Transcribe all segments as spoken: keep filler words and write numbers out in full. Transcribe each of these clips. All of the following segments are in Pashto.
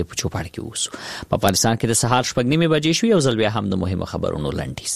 په چوپړ کې اوسو. په افغانستان کې د سهار شپږ نیمې بجې شوې. یو ځل بیا هم د مهمو خبرونو لنډیز.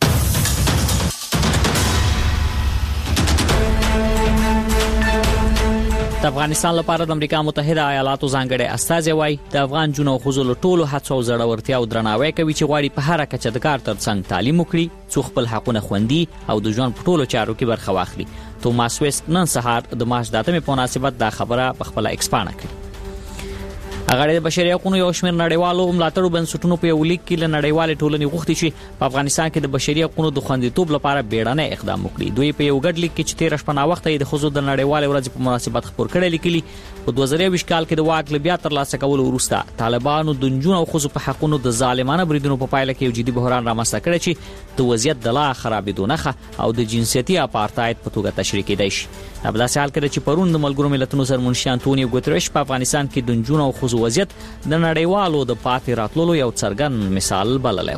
د افغانستان لپاره د امریکا متحده ایالاتو ځانګړي استازي وایي د افغان جنو خوځو له ټولو هڅو او زړورتیا او درناوی کوي چې غواړي په هر کچه د کار ترڅنګ تعلیم وکړي، څو خپل حقونه خوندي او د ژوند په ټولو چارو کې برخه واخلي. توماس ویست نن سهار د مارچ د اتمې په مناسبت دا خبره په خپله ایکس پاڼه کړې. هغه د بشري حقوقو یو شمېر نړیوالو ملاتړو بنسټونو په یو لیک کې له نړیوالې ټولنې غوښتي چې په افغانستان کې د بشري حقوقو د خوندیتوب لپاره بیړنی اقدام وکړي. دوی په یو ګډ لیک کې چې تېره شپه ناوخته یې د ښځو د نړیوالې ورځې په مناسبت خپور کړی لیکلي په دوه زره یوویشت کال کې د واک له بیا ترلاسه کولو وروسته طالبانو د نجونو او ښځو په حقونو د ظالمانه بریدونو په پایله کې یو جدي بحران رامنځته کړی چې د وضعیت د لا خرابېدو نښه او د جنسیتي اپارتاید په توګه تشریح کېدی شي. دا په داسې حال کې چې پرون د ملګرو ملتونو سرمنشي انټونیو ګوتریش په افغانستان کې د نجونو او ښځو وضعیت د نړیوالو د پاتې راتللو یو څرګند مثال بللی و.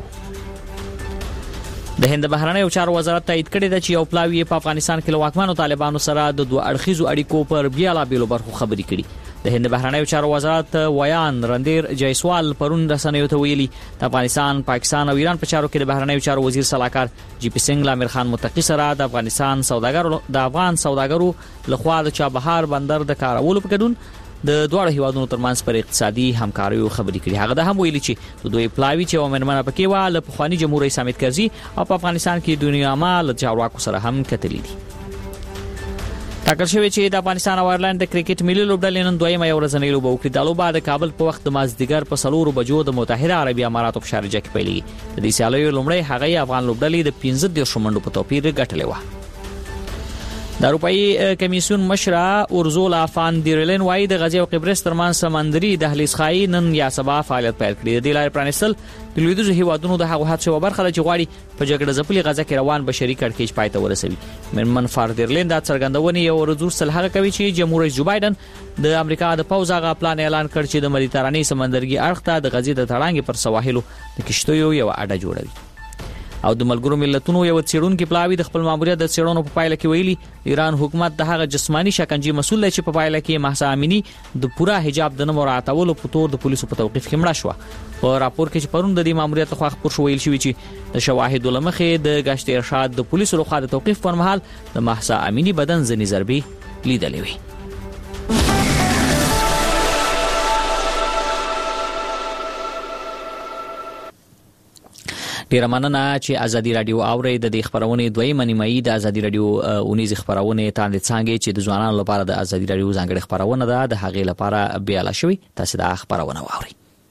د هند بهرنیو چارو وزارت تایید کړی دی چې یو پلاوی په افغانستان کې له واکمنو طالبانو سره د دوه اړخیزو اړیکو پر بیلابېلو برخو خبرې کړي. د هند بهرنیو چارو وزارت ویان رندیر جیسوال پرون رسنیو ته ویلي د افغانستان، پاکستان او ایران په چارو کې د بهرنیو چارو وزیر صلاحکار جی پی سنگ له امیر خان متقي سره د افغانستان سوداګرو د افغان سوداګرو لخوا د چابهار بندر د کارولو په ګډون د دواړو هیوادونو ترمنځ پر اقتصادي همکاریو خبرې کړي. هغه د هم ویلي چې د دوی پلاوی چې ومنمنه پکې و له پخواني جمهور رئیس حامد کرزي او په افغانستان کې دنیا مال چارواکو سره هم کتلي دي. ټاکل شوی چې د افغانستان او آیرلند د کرکټ ملي لوبډلې نن دویمه یو ورځنۍ لوبه وکړي. دا لوبه د کابل په وخت د مازدیګر په څلورو بجو د متحده عربي اماراتو په شارجه کې پیلېږي. د دې سیالیو لومړی هغه افغان لوبډلې د پنځه دېرشو منډو په توپیر ګټلې وه. د اروپایي کمیسیون مشره اورزولا فان دیرلین وايي د غزې او قبرس ترمنځ سمندري دهلیز ښایي نن یا سبا فعالیت پیل کړي. د دې لارې پرانیستل د لویدیځو هیوادونو د هغو هڅو یوه برخه ده چې غواړي په جګړه ځپلې غزه کې روان بشري کړکېچ پای ته ورسوي. مېرمن فان دیرلین دا څرګندونې یو ورځ وروسته هغه کوي چې جمهور رئیس جو بایدن د امریکا د پوځ هغه پلان اعلان کړ چې د مدیترانې سمندرګي اړخ ته د غزې د تړانګې پر سواحلو د کشتیو یو اډه جوړوي. او د ملګرو ملتونو یو څېړونکي پلاوی د خپل ماموریت د څېړنو په پایله کې ویلي ایران حکومت د هغه جسمانی شکنجې مسؤل دی چې په پایله کې مهسا امینی د پوره حجاب د نه مراعاتولو په تور د پولیسو په توقیف کې مړه شوه. په راپور کې چې پرون د دې ماموریت لخوا خپور شو ویل شوي چې د شواهدو له مخې د ګشت ارشاد د پولیسو لخوا د توقیف پر مهال د مهسا امینی بدن ځینې ضربې لیدلې وې. ډیره مننه چې ازادي رادیو اوري. د دې خبرونې دویمه نیمایي د ازادي رادیو اونیزي خبرونه تاندې څنګه چې د ځوانانو لپاره د ازادي رادیو ځانګړي خبرونه ده د هغې لپاره بیاله شوی. تاسو دا خبرونه واورئ.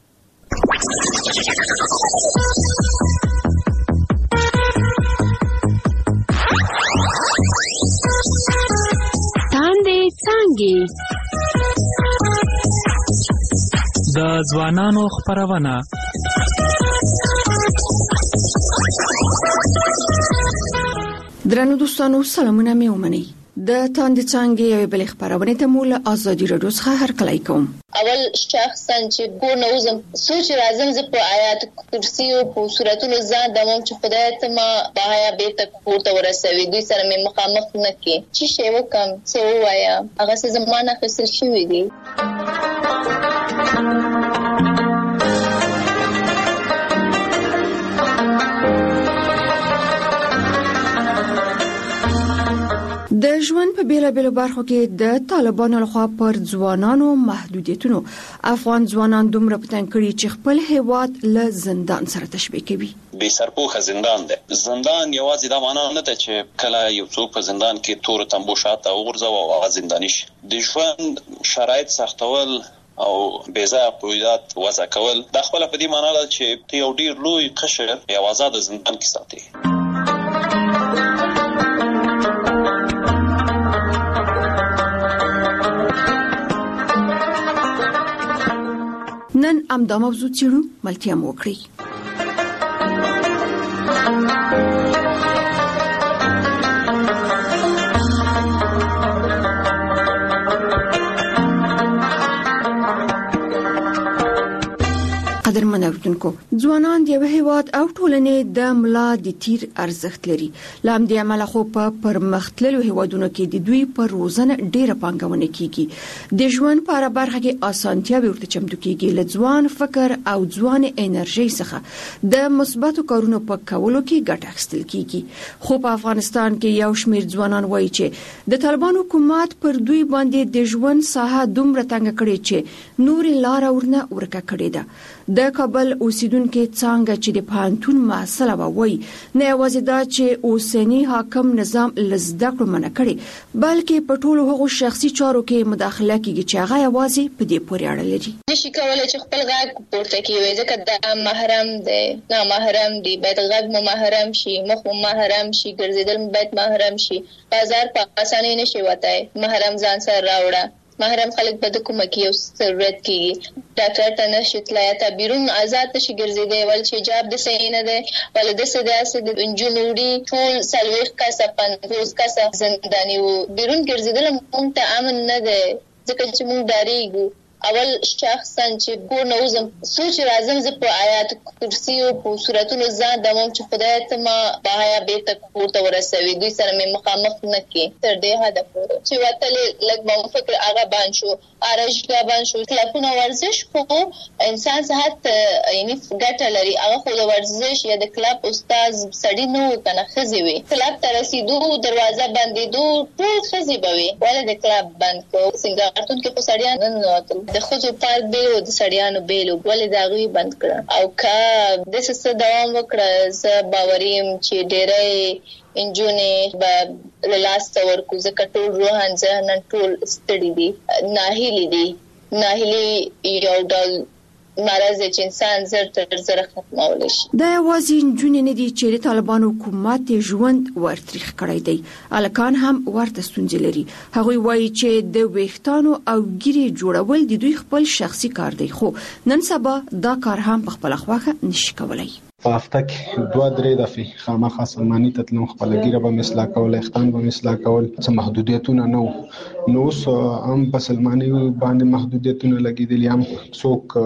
تاندې څنګه د ځوانانو خبرونه. درنو دوستانو سلامونه مې ومنئ. د تاندې څنګه یو بل خبرونه ته مول ازادي رادیو څخه هر کله کوم. اول شخصا چې کو نوزم سوچ راځم ز په آیات کرسی او په سوراتونو ځان د مم چې خدای ته ما بهایا به تک پورته ورسوي دوی سره مې مخامخ نه کی چې شی وکم څه وایا هغه څه زمانہ خسر شوی دی. د ژوند په بیلابېلو برخو کې د طالبانو لخوا پر ځوانانو محدودیتونو افغان ځوانان دومره پتنګ کړي چې خپل هیواد له زندان سره تشبیه کوي. بې سرپوښه زندان دی. زندان یوازې دا معنا نه ده چې کله یو څوک په زندان کې تور تنبو شاته وغورځوي او هغه زنداني شي. د ژوند شرایط سختول او بیزا قیودات وضع کول دا خپل په دې معنا ده چې یو ډیر لوی قشر یو آزاد زندان کې ساتي. نن امدا موضوع چیرو ملتیا موکړي. قدرمن اوردونکو ځوانان د یو هیواد او ټولنې د ملا د تیر ارزښت لري لام د عمل خو په پرمختللو هیوادونو کې د دوی پر روزنه ډیره پانګونه کیږي د ژوند په اړه برخه کې اسانتیا ورته چمتو کیږي ل ځوان فکر او ځوان انرژي څخه د مثبتو کارونو په کولو کې ګټه اخیستل کیږي خو په افغانستان کې یو شمېر ځوانان وایي چې د طالبان حکومت پر دوی باندې د ژوند ساحه دومره تنګ کړي چې نور لار ورنه ورکه کړي ده د کابل اوسیدونکو څنګه چې د پانتون مسله وایي نه یوازې دا چې اوسنی حاکم نظام لزده کړو منع کړي بلکې په ټولو هغو شخصي چارو کې مداخله کوي چې هغه یوازې په دې پورې اړه لري. نشي کولای چې خپل غږ پورته کړي ځکه دا محرم دی نه محرم دی باید غږ مو محرم شي مخ مو محرم شي ګرځیدل باید محرم شي بازار په اسانۍ نشي وتای محرم ځان سره راوړه محرم خلک په کومه کې یو ضرورت کیږي ډاکټر ته نشي تلای ته بیرون آزاد شي ګرځیدي ول چې جواب د صحیح نه دی ول د سداسه د انجنوري ټول سلويخ کا سپنځوس کا زنداني وو بیرون ګرځیدل مونږ ته امن نه دی ځکه چې مونږ ډاریږو اول شخصا چې کو نوزم سوچ راځم ز په آیات کرسی او په سوراتونو ځان د مم چې خدای ته ما بهایا به ته کوته ورسوي دوی سره مې مخامخ نه کی تر دې هدف چې وتل لګ مو فکر هغه باندې شو ارشګا باندې شو کلپونه ورزش خو انسان صحت یعنی ګټه لري هغه خو د ورزش یا د کلب استاد سړی نو کنه خزي وي کلب تر رسیدو دروازه باندې دو ټول خزي بوي ولې د کلب باندې کو سنگارتون کې په سړیان نه د خوځو پارک به او د سړیانو بیلو ولې دا غوي بند کړ او کا د څه دوام وکړه ز باوریم چې ډېرې انجونې به لاس تور کو ز کټول روحان ځنن ټول ستړي دي ناهیلي دي ناهیلي یو ډول مرز چې انسان زر تر زر ختمول شي دا یوازې جون نه دي چې طالبان حکومت ژوند ورتریخ کړی دی الکان هم ورته ستونزې لري هغه وایي چې د ویښتانو او ګيري جوړول د دوی خپل شخصي کار دی خو نن سبا دا کار هم په خپل خواخه نشي کولای په هفته کې دوه درې دفعې خامخا سلماني تتلم خپل ګیره به مثلا کول اختان به مثلا کول څه محدودیتونه نو نو هم په سلماني باندې محدودیتونه لګیدل هم څوک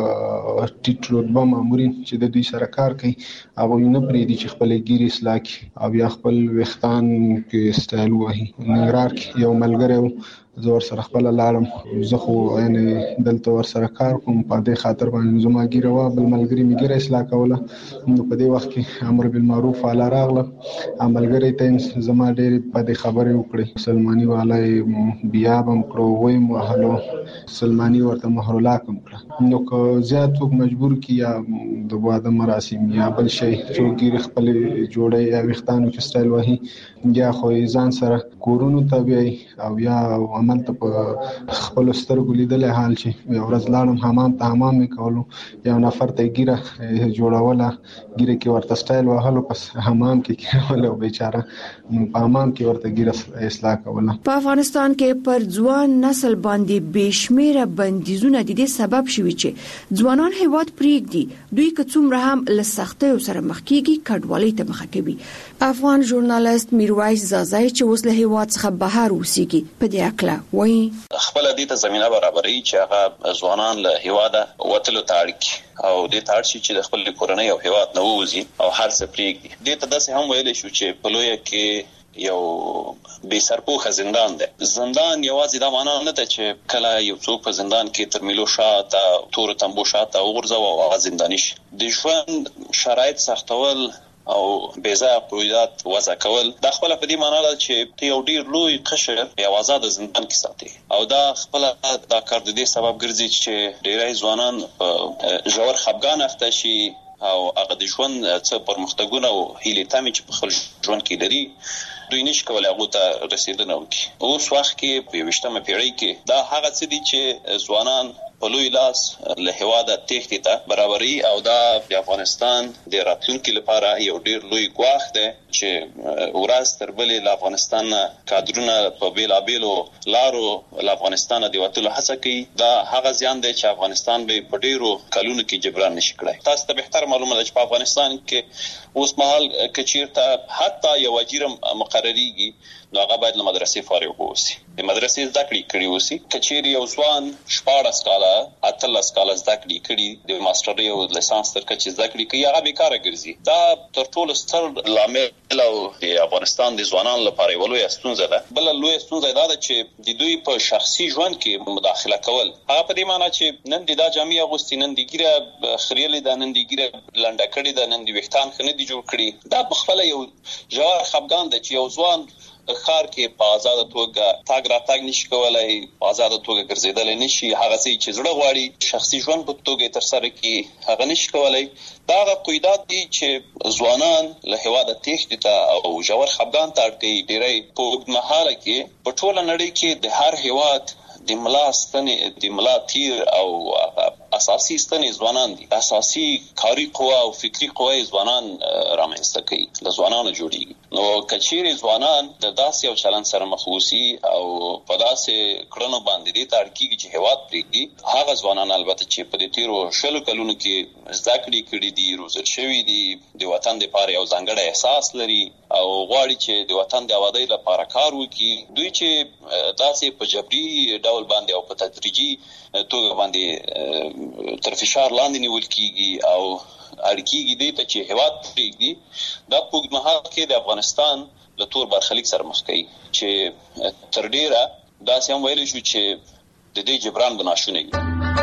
ټیټ رتبه مامورین چې د دوی سره کار کوي هغه نه پرې دي چې خپل ګیره اصلاح کړي او یا خپل وختان کې سټایل وایي نګرار کې یو ملګری زور سره خپل لاړم زه خو یعنی دلته ور سره کار کوم په دې خاطر باندې زما ګیره وا بل ملګری میګره اصلاح کوله نو په دې وخت کې امر بالمعروف علی راغله عملګری ته زما ډېر په دې خبرې وکړي سلماني والای بیا بم کړو وای محلو سلماني ورته محرولا کوم کړه نو که زیات څوک مجبور کی یا د واده مراسم یا بل شي چې ګیره خپل جوړي یا وختانو کې سټایل وایي یا خو ځان سره کورونو تابعي او یا عمل ته په خپل سترګو لیدل حال شي یو ورځ لاړم حمام ته حمام وکولو یو نفر ته ګیره جوړوله ګیره کې ورته سټایل وهلو پس حمام کې کېولو بیچاره په حمام کې ورته ګیره اصلاح کوله په افغانستان کې پر ځوان نسل باندې بشمیره بندیزونه د دې سبب شوي چې ځوانان هیواد پریږدي دوی که څومره هم له سختیو سره مخ کیږي کډوالۍ ته مخه کوي افغان ژورنالیست میرویس زازای چې اوس له هیواد څخه بهر اوسېږي په دې اکله وایي خپل دې ته زمينه برابرۍ چې هغه ځوانان له هیواده وتلو تاریخ او دې تاړ شي چې د خپل کورنۍ او هیواد نه ووزي او هر څه پریږدي دې ته داسې هم ویل شو چې په لویه کې یو بے سرپوخه زندان ده زندان یوازې دا معنا نه ده چې کله یو څوک په زندان کې تر میلو شاته تور تنبو شاته وګرځو او زنداني شي د ژوند شرایط سختول او بیزا قیودات وضع کول دا خپل په دې معنی ده چې یو ډیر لوی قشر یو آزاد زندان کې ساتي او دا خپل دا کار د دې سبب ګرځي چې ډیری ځوانان ژور خپګان اخته شي او هغه د ژوند څخه پرمختګونه او هیلې تامې چې په خپل ژوند کې لري دوی نشي کولای هغه ته رسیدنه وکړي اوس وخت کې په وشتمه پیړۍ کې دا هغه څه دي چې ځوانان په لوی لاس له هواده تېښتې ته برابرۍ او دا د افغانستان د راتلونکي لپاره یو ډیر لوی ګواښ دی چې ورځ تر بلې له افغانستان کادرونه په بیلابیلو لارو له افغانستان د وتلو هڅه کوي دا هغه زیان دی چې افغانستان به په ډیرو کلونو کې جبران نشي کړای تاسو ته بهتر معلومه ده چې په افغانستان کې اوس مهال کچیرته حتی یو وزیر مقرریږي نو هغه باید له مدرسې فارغ اوسي د مدرسې زده کړې کړې وسی. کچېری یو ځوان شپاړس کاله اتلس کاله زده کړې کړي د ماسترۍ او لیسانس تر کچې زده کړې کوي، هغه بیکاره ګرځي. دا تر ټولو ستر لامل او د افغانستان د ځوانانو لپاره یو لوی ستونزه ده. بل لوی ستونزه دا ده چې د دوی په شخصي ژوند کې مداخله کول. هغه په دې معنی چې نن د دا جامع اغوستي، نن د ګیره خریلې ده، نن د ګیره لنډه کړې ده، نن د ویښتان خنه دي جوړ کړي. دا بخپله یو ژور خفګان ده چې یو ځوان خار کې په آزاد توګه تاګ را تاګ نشي کولای، په آزاد توګه ګرځیدل نشي، هغه څه چې زړه غواړي شخصي ژوند په توګه تر سره کړي هغه نشي کولای. دا هغه قیودات دي چې ځوانان له هیواده تښتې ته او ژور خفګان ته اړ کوي. ډېری په اوږدمهاله کې په ټوله نړۍ کې د هر هیواد د ملا ستنې د ملا تیر او اساسي ستنې ځوانان دي. اساسي کاري قوه او فکری قوه ځوانان رامنځته کوي، له ځوانانو جوړیږي. نو کچېری ځوانان د داسې یو چلن سره مخ وسی او په داسې کړنو باندې دي ته اړ کېږي چې هیواد پرېږدي. هغه ځوانان البته چې په دې تیرو شلو کلونو کې زده کړې کړي دي، روزل شوي دي، د وطن دپاره یو ځانګړی احساس لري او غواړي چې د وطن د آبادۍ لپاره کار وکړي. دوی چې داسې په جبري ډول باندې او په تدریجي توګه باندې تر فشار لاندې نیول کیږي او اړ کیږي دې ته چې هیواد پرېږدي. دا په اوږد مهال کې د افغانستان له تور برخلیک سره مخ کوي چې تر ډیره داسې هم ویلی شو چې د دې جبران به ناشونی وي.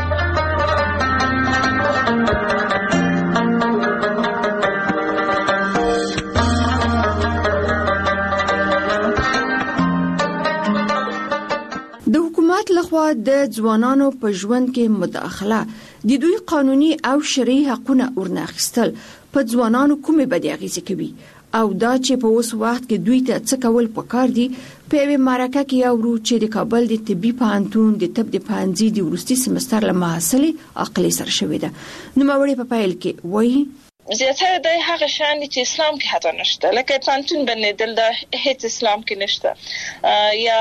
لخوا د ځوانانو په ژوند کې مداخله د دوی قانوني او شرعي حقونه ورناخستل په ځوانانو کومې بدې اغیزې کوي او دا چې په اوس وخت کې دوی ته څه کول پکار دي. په یوه مرکه کې اورو چې د کابل د طبي پوهنتون د طب د پوهنځي د وروستي سمستر له محصلې عقلي سره شوې ده. نوموړې په پیل کې وایي زیاتره د هغه شان چې اسلام کې حتی نشته، لکه پانتون بندیدل د هیڅ اسلام کې نشته، یا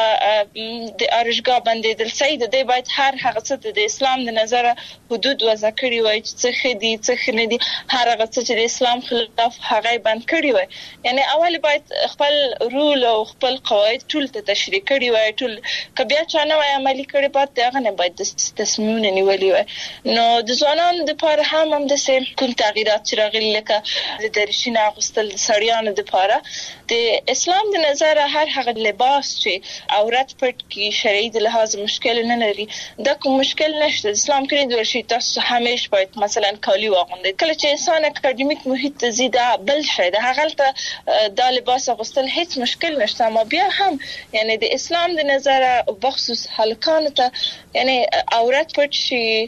د ارشګاه بندیدل سید دی باید هر هغه څه د اسلام د نظر حدود وضع کړی وای چې څه خدي څه خنه دي، هر هغه څه چې د اسلام خلاف هغه بند کړی وای. یعنی اول باید خپل رول او خپل قواعد ټول ته تشریح کړی وای، ټول کبیا چانه وای عملی کړی بعد هغه نه باید تصمیمونه نیولې وای. نو د ځوانانو لپاره هم هم د کوم تغیرات چې لکه د درشینه غوستل سړیانو د لپاره د اسلام د نظر هر هغه لباس چې عورت پټ کی شرعي د لحاظ مشکل نه لري، دا کوم مشکل نشته. اسلام کې د ورشي تاسو همیشه باید مثلا کالی واغوندئ. کله چې انسان اکاډمیک محیط ته زی دا بل شي د هغه ته دا لباس غوستل هیڅ مشکل نشته. ما بیا هم یعنی د اسلام د نظر بخصوص هلکانو ته یعنی عورت پټ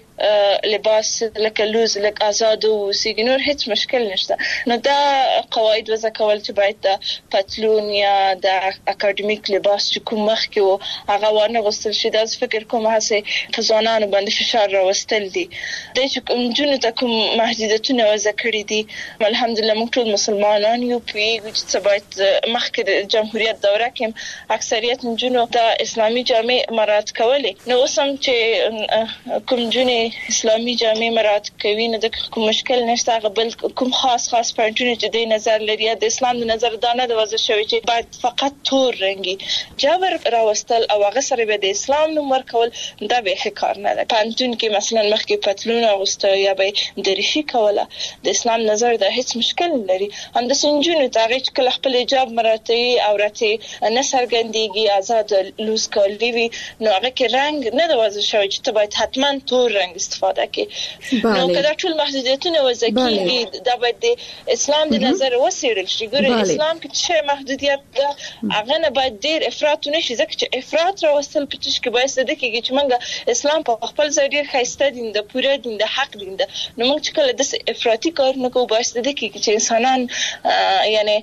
شي لباس لکه لوز لکه آزاد او سیګنور هیڅ مشکل نشته. نو دا قواعد وضع کول چې باید د پتلون یا د اکاډمیک لباس چې کوم مخ کې وو هغه ونه غوستل شي، دا فکر کوم هڅه په ځوانانو باندې فشار راوستل دي. د چې جنونو ته کوم محدودیتونه وضع کړی دي، الحمدلله موږ ټول مسلمانان یو پیږو چې باید مخکې د جمهوریت دوره کې اکثریت جنونو د اسلامي جامع مراعات کولې. نو اوس هم چې کوم جنې اسلامي جامع مراعات کوي نو د کوم مشکل نشته. هغه بل کوم خاص خاص پوینټونه چې د نظر لري د اسلام د نظر دا نه وضع شوی چې باید فقط تور رنګي جبر راوستل او هغه سره به د اسلام نوم ورکول، دا به کار نه ده. پانتون کې مثلا مخکې پتلون اغوسته یا به دریشي کوله د اسلام نظر دا هیڅ مشکل نه لري. هم د سنجونو ته هغه کله خپل حجاب مراعتي عورت نه سرګندېږي آزاد لوز کولی وي نو هغه کې رنگ نه وضع شوی چې ته باید حتما تور رنگ استفاده کړې. نو کله ټول محدودیتونه وضع کیږي دا باید د اسلام د نظر وسیړل شي. ګوره اسلام کې چې محدودیت ده هغه نه باید ډیر افراط نشي، ځکه چې افراط راوستل پټش کې باید د کېږي چې موږ اسلام په خپل ځای ډیر ښایسته دین د پوره دین د حق دین ده. نو موږ چې کله د افراطي کار نه کوو باید د کېږي چې انسانان یعنی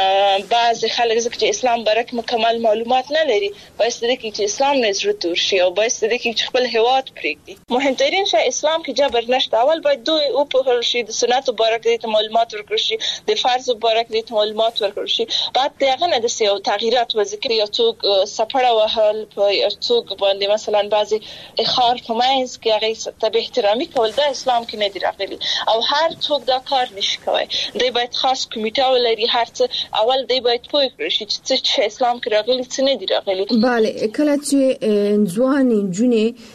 بعض خلک ځکه چې اسلام برک مکمل معلومات نه لري باید د کېږي چې اسلام نه زړه تور شي او باید د کېږي چې خپل هواد پرېږدي. مهمترین شی اسلام کې جبر نشته. اول باید دوی او په شي د سنت مبارک دي معلومات ورکړي شي، د فرض مبارک دي معلومات ورکړي شي. بعد دغه نه د سیو تغیرات و ذکر یا څوک سفړه وهل په څوک باندې مثلا بعضي اخار په ماینز کې هغه ته احترامي کول د اسلام کې نه دی راغلي او هر څوک دا کار نشي کوي. دوی باید خاص کمیټه ولري. هر څه اول دوی باید پوه کړي چې څه اسلام کې راغلي څه نه دی راغلي. bale کله چې ځوان جنې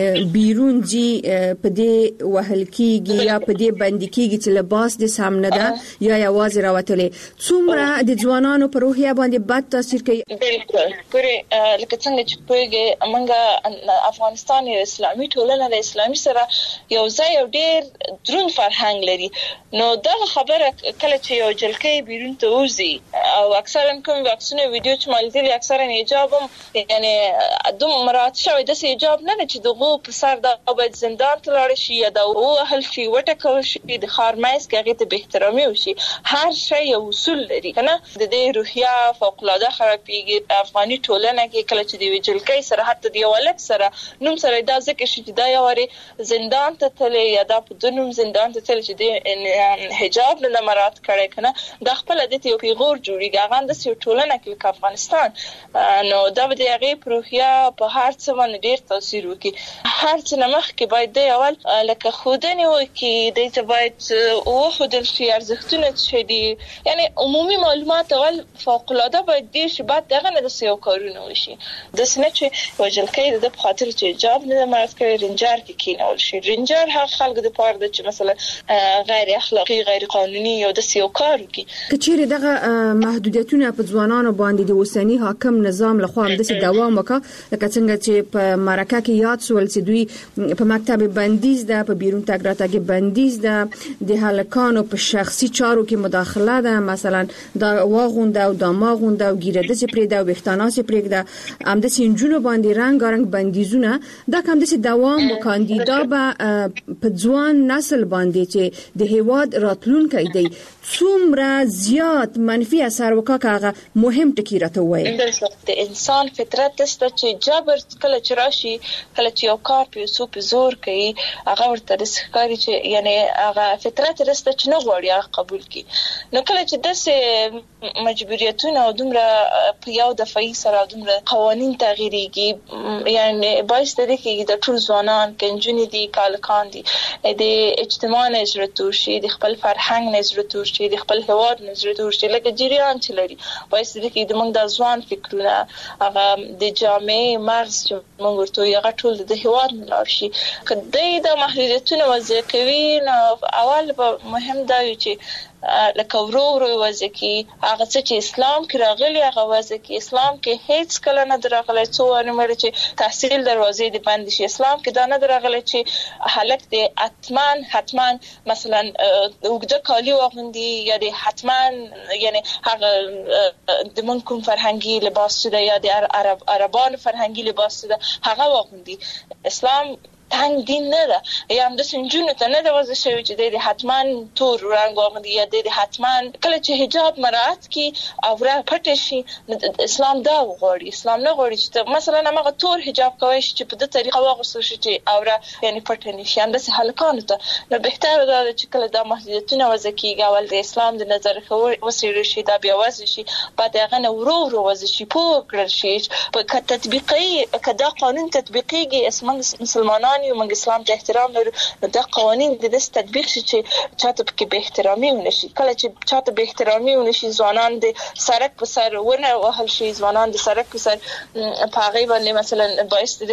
بیرون جی په دې وهل کیږي یا په دې باندې کیږي چې لباس د سامنے ده یا یوازې راوتلې څومره د ځوانانو په روحیه باندې بد تاثیر کوي. بالکل ګوري لکه څنګه چې پوهیږي موږ افغانستان یو اسلامي ټولنه ده، اسلامي سره یو ځای یو ډېر درون فرهنګ لري. نو دا خبره کله چې یو جلکې بیرون ته وځي او اکثرا کوم واکسینو ویډیو چې مالدي اکثرا حجاب یعنی دوم مراد شوی د حجاب نه چې دغه په سر دا باید زندان ته لاړ شي یا دا وهل شي وټکول شي د خارمایز کې هغه ته به احترامي وشي. هر شی یو اصول لري کنه. د دې روحیه فوق العاده خرابېږي. افغاني ټولنه کې کله چې د ویجلکې سره حتی د یو ولک سره نوم سره دا ځکه چې دا یو وری زندان ته تللی یا دا په دنوم زندان ته تللی چې د حجاب نه مراد کړي کنه. دا خپل د یو پیغور جوړیږي. هغه د یو ټولنه کې افغانستان نو دا به د هغه روحیه په هر څه باندې ډېر تاثیر وکړي. هر څه نمخ کې باید د اول لکه خودنی و کې د ته باید او خودل شي ارزښتونه چې دي یعنی عمومي معلومات اول فوق العاده باید دي چې بعد دغه نه د سیو کارونه وشي. د سنت چې وجلکې د خاطر چې حجاب نه مراد کوي رنجر کې کینول شي. رنجر هغه خلک د پاره د چې مثلا غیر اخلاقی غیر قانوني یو د سیو کار کوي. کچېره دغه محدودیتونه په ځوانانو باندې د اوسنی حاکم نظام لخوا هم د دوام وکړه لکه څنګه چې په مرکه کې یاد سول چې دوی په مکتب بندیز ده، په بیرون تګ راتګ بندیز ده، د هلکانو په شخصي چارو کې مداخله ده، مثلا دا واغونده او دا ماغونده او ګیرده چې پرې دا وختانه چې پرېږده هم د سینجونو باندې رنگ رنگ بندیزونه دا کوم د دوام وکاندي. دا به په ځوان نسل باندې چې د هیواد راتلونکی دی څومره زیات منفي اثر وکړي هغه مهم ټکی راته وایي. د انسان فطرت دسته چې جبر کله چې راشي کله چې یو کار په سو په زور کوي هغه ورته د ښکاری چې یعنی هغه فطرت رسته چې نه غواړي هغه قبول کړي. نو کله چې داسې مجبوریتونه او دومره په یو دفعي سره دومره قوانين تغییرېږي یعنی باعث دی چې د ټول ځوانان کنجونې دي کالکان دي د اجتماع نظر تور شي د خپل فرهنګ نظر تور شي د خپل هواد نظر تور شي لکه جریان چې لري باعث دی چې د موږ د ځوان فکرونه هغه د جامع مغز چې موږ ورته یو ټول د هواد ملار شي. کله د محدودیتونو وضع کوي نو اول به مهم دا وي چې لکه ورو ورو وضع کی هغه چې اسلام کې راغلي هغه وضع کی اسلام کې هیڅ کله نه درغلي څو ورمړي چې تحصیل دروازې د بند شي. اسلام کې دا نه درغلي چې حالت د اتمان حتمان مثلا وګړه کالی واغوندي یا د حتمان یعنی هغه د منکم فرهنګي لباس ده یا د عرب عربان فرهنګي لباس ده هغه واغوندي. اسلام تنگ دین نه ده یا هم د سنجونو ته نه ده وضع شوی چې د حتمان تور رنگ واغوندي یا د حتمان کله چې حجاب مراعات کی او را پټ شي. اسلام دا غواړي. اسلام نه غواړي چې مثلا هغه تور حجاب کوي چې په دې طریقه واغوستل شي چې او را یعنی پټ نه شي. اندسه هلکانو ته نو بهتره ده چې کله دا محدودیتونه وضع کیږي اول د اسلام د نظر وسیل شي دا بیا وضع شي بعد هغه نه ورو ورو وضع شي پوه کړل شي په تطبیقي کدا قانون تطبیقيږي اسمن مسلمانان یو موږ اسلام ته احترام لرو نو دا قوانين د دې تطبیق شي چې چاته کې به احترامي ونشي. کله چې چاته به احترامي ونشي ځوانان د سرک په سر ونه وهل شي ځوانان د سرک په سر په هغه باندې مثلا باعث دي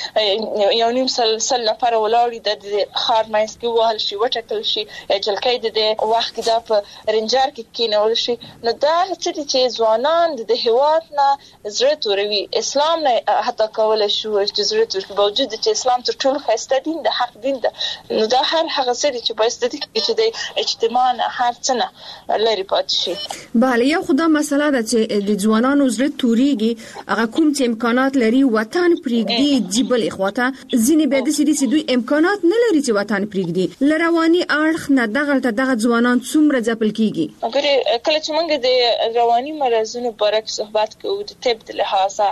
چې یو نیم سل سل نفر ولاړی د خار مېس کې وهل شي وټکل شي جلکې د وخت دا په رنجر کې کېنول شي. نو دا چې ځوانان د هواد نه زړه توروي اسلام نه حتی کول شو چې زړه تور په وجود چې اسلام تر ټولو ټول خسته دین د حق دین ده. نو دا هر هغه څه چې باید د دې چې د اجتماع هر څه نه لري پاتې شي. بله یو خدا مسله ده چې د ځوانانو زړه توريږي هغه کوم چې امکانات لري وطن پرېږدي دی بل اخواته ځینې به د سړي چې دوی امکانات نه لري چې وطن پرېږدي لرواني اړخ نه دغه دغه ځوانان څومره ځپل کیږي. وګوره کله چې موږ د رواني مرزونو بارک صحبت کوو د طب د لحاظه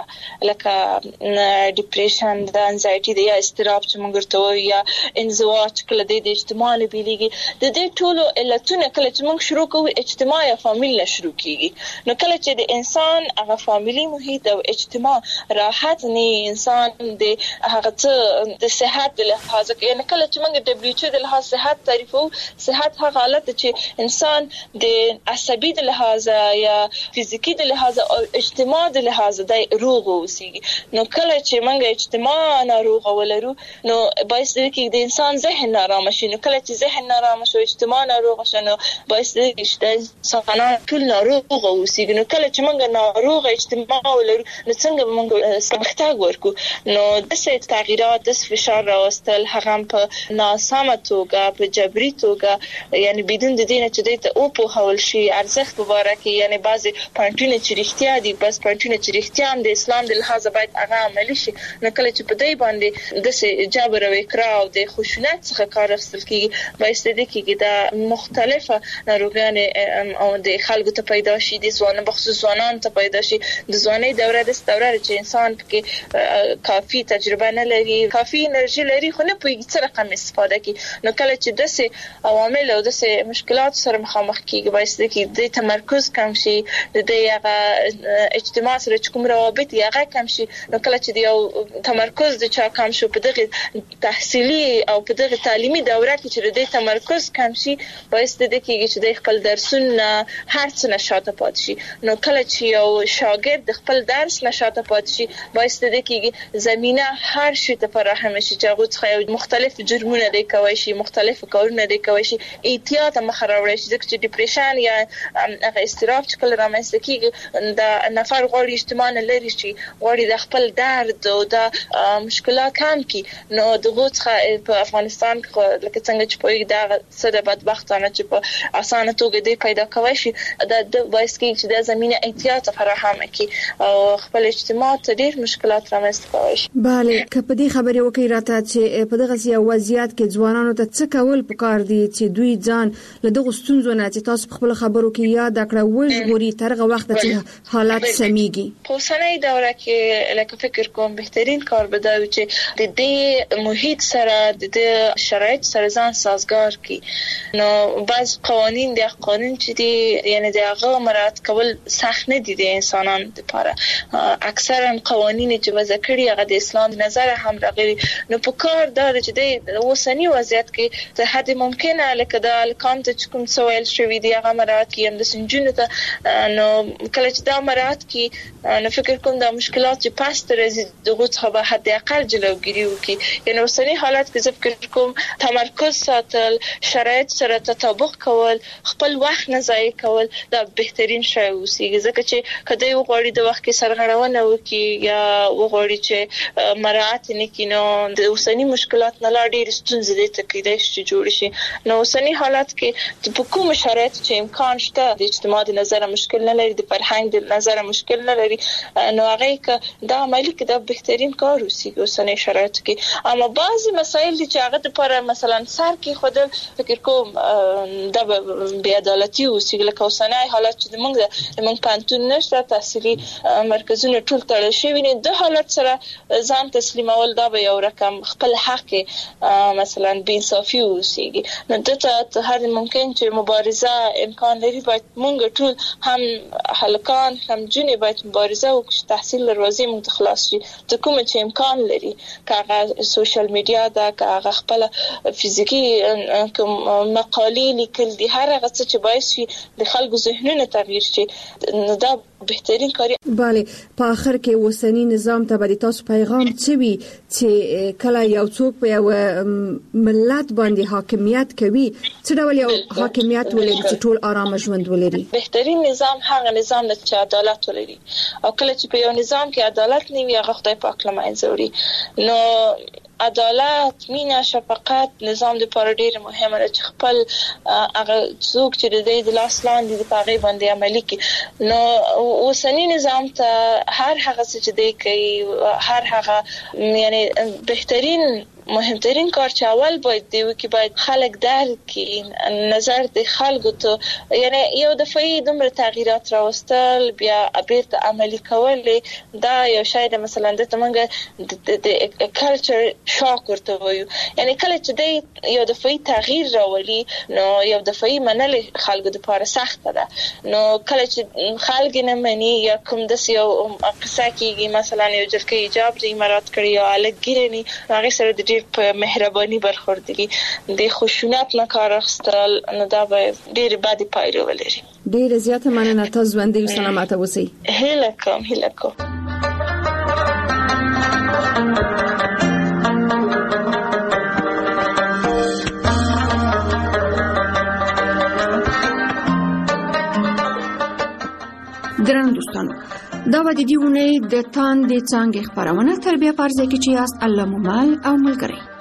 لکه ډیپریشن د انزایټي د یا استراب چې موږ ورته وایو یا انزوا چې کله د اجتماع نه بیلیږي د دې ټولو علتونه کله چې موږ شروع کوو اجتماع یا فامیل نه شروع کیږي. نو کله چې د انسان هغه فامیلی محیط او اجتماع راحت نه انسان د هغه څه د صحت د لحاظه یعنی کله چې موږ دبليو ایچ او د لحاظ صحت تعریفو صحت هغه حالت چې انسان د عصبي د لحاظ یا فزیکی د لحاظ او اجتماع د لحاظ د روغ اوسېږي. نو کله چې موږ اجتماع ناروغ ولرو نو باعث دی چې د انسان ذهن نارامه شي. نو کله چې ذهن نارامه شي اجتماع ناروغ شي نو باعث دی چې انسان ټول ناروغ اوسېږي. نو کله چې موږ ناروغ اجتماع ولرو نو څنګه موږ سمختاګ ورکو نو د څه تغیرات د فشار راوستل هغه په ناسمه توګه په جبري توګه یعنی بدون د دینه چې د او په حول شي ارزښت مبارکي یعنی بعضي پانټونه چې رښتیا دي بس پانټونه چې رښتیا هم د اسلام د لحاظ باید هغه عملي شي. نو کله چې په دې باندې د جبر او اکراه او د خشونت څخه کار اخیستل کیږي باعث دي چې د مختلفه ناروغیان او د خلکو ته پیدا شي د ځوانانو بخصوص ځوانان ته پیدا شي د ځواني دوره د دوره چې انسان کې کافي تجربه نه لري کافي انرژي لري خو نه پوهیږي څه رقم استفاده کوي. نو کله چې داسې عوامل او داسې مشکلات سره مخامخ کیږي باعث دي چې د تمرکز کم شي د دې هغه اجتماع سره کوم روابط یې هغه کم شي. نو کله چې یو تمرکز د چا کم شو په دغه تحصیلي او په دغه تعلیمي دوره کې چې د تمرکز کم شي باعث دي چې د خپل درسونه هر څه نشاته پات شي. نو کله چې یو شاګرد خپل درس نشاته پات شي باعث دي چې زمينه هر شي ته فراهم شي چې هغه څخه مختلف جرمونه دي کوي شي مختلف کارونه دي کوي شي احتیاط مخ راوړي شي ځکه چې ډیپریشن یا هغه استراب چې کله رامنځته کیږي د نفر غوړي اجتماع نه لري شي غوړي د خپل درد او د مشکلات کم کی. نو دغه څخه په افغانستان کې لکه څنګه چې په دا سره بدبختانه چې په اسانه توګه دی پیدا کوي شي د باعث کیږي چې د زمينه احتیاط فراهم کی او خپل اجتماع ته ډیر مشکلات رامنځته کوي شي. bale که په دې خبرې وکړي راته چې په دغه سیاسي وضعیت کې ځوانانو ته څه کول پکار دي چې دوی ځان له دغه ستونزو نه چې تاسو خپل خبرو کې یاد کړو وژغوري ترغه وخت چې حالات سميږي. په سنوي دوره کې لکه فکر کوم بهترین کار به دا وي چې د دې محیط سره د دې شرایط سره ځان سازگار کی. نو بعض قوانین د قانون چې دي یعنی د هغه مراعات کول سخت نه دي د انسانانو لپاره. اکثرا قوانین چې وضع کړي هغه د اسلام نظر هم راغلي. نو په کار دا چې د اوسنی وضعیت کې ته حد ممکنه لکه د الکام ته کوم سوال شوی دی هغه مراعات کی هم د سنجونه ته نو کله چې دا مراعات کی نو فکر کوم د مشکلات چې پاس تر دغه څخه به حد اقل جلوګیری وکي. یعنی اوسنی حالات کې زه فکر کوم تمرکز ساتل شرایط سره تطابق کول خپل وخت نه ضایع کول دا بهترین شی اوسېږي ځکه چې کله یو غوړي د وخت کې سرغړونه وکي یا وغوړي چې مراعات نه کینو د اوسنی مشکلات نه لا ډېر ستونزې دي ته کېدای شي جوړ شي. نو اوسنی حالات کې په کوم شرایط چې امکان شته د اجتماع د نظر مشکل نه لري د فرهنګ د نظر مشکل نه لري نو هغه کې دا عملی کې دا بهترین کار اوسېږي اوسنی شرایط کې. اما بعضی مسایل چې هغه لپاره مثلا سر کې خود فکر کوم دا بې عدالتي اوسېږي لکه اوسنی حالات چې موږ موږ پانتون نشته تحصیلي مرکزونه ټول تړل شوي نه د حالت سره ځان تسلیمول دا به یو رقم خپل حق مثلا بې انصافي اوسېږي. نو دته هر ممکن چې مبارزه امکان لري باید موږ ټول هم هلکان هم جنې باید مبارزه وکړو تحصیل دروازې موږ خلاص شي ته کوم چې امکان لري که هغه سوشل میډیا ده که هغه خپل فزیکی مقالې لیکل دي هر هغه څه چې باعث شي د خلکو ذهنونه تغییر شي نو دا بهترین کاری. bale په اخر کې وسنی نظام ته به تاسو پیغام څه وي چې کله یو څوک په یو ملت باندې حاکمیت کوي څه ډول یو حاکمیت ولري چې ټول آرام ژوند ولري. بهترین نظام هغه نظام دی چې عدالت ولري او کله چې په یو نظام کې عدالت نه وي هغه خدای پاک له منځه وړي. نو عدالت، مینه، شفقت نظام د پاره ډیر مهمه ده چې خپل هغه څوک چې د دې د لاس لاندې د پاغي باندې عملي کوي. نو اوسنی نظام ته هر هغه څه چې دی کوي، هر هغه یعنی بهترین مهمترین کار چې اول باید دی وکي باید خلک درک کړي، نظر د خلکو ته یعنی یو دفعي دومره تغییرات راوستل بیا بیرته عملي کول دا یو شی د مثلا د تمنګ د کلچر شاک ورته وایو. یعنی کله چې دی یو دفعي تغییر راولي نو یو دفعي منل خلکو لپاره سخت ده. نو کله چې خلک نه مني یا کوم د یو قصه کېږي مثلا یو جلکې ایجاب د امارات کړی یا الګیرنی هغه سره د په مهرباني برخوردگی د خشونت نه کار اخستل نو دا به ډېر بد پایله ولري. ډېر زیاته مننه، تاسو ژوندۍ سلامت اوسئ. هیله کوم هیله کوم. درنو دوستانو، دا و د دې ونې د تاندې څانګې خبرونه تربیه پرځای کې چې یاست الله ممل او ملګری.